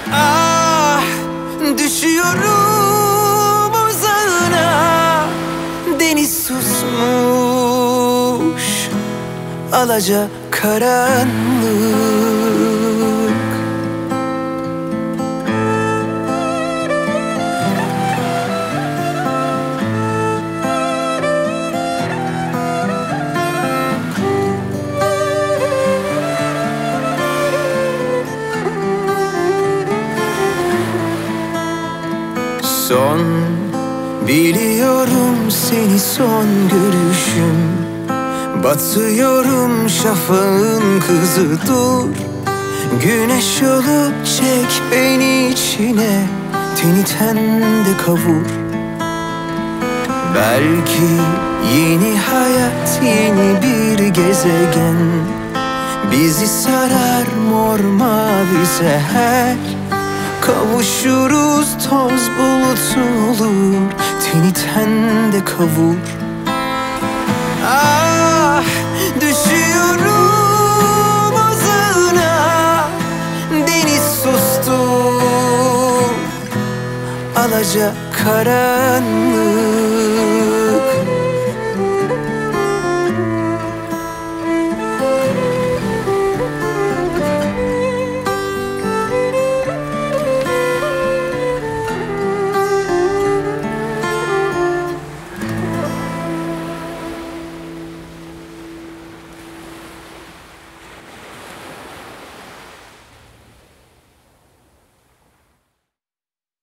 Ah, düşüyorum uzağına. Deniz susmuş, alacakaranlık. Son, biliyorum seni son görüşüm. Batıyorum şafağın kızı dur. Güneş olup çek beni içine. Teni tende kavur. Belki yeni hayat, yeni bir gezegen. Bizi sarar mor mavi seher. Kavuşuruz toz bulutu olur. Teni tende kavur. Ah, düşüyorum uzağına. Deniz sustu, alacakaranlık.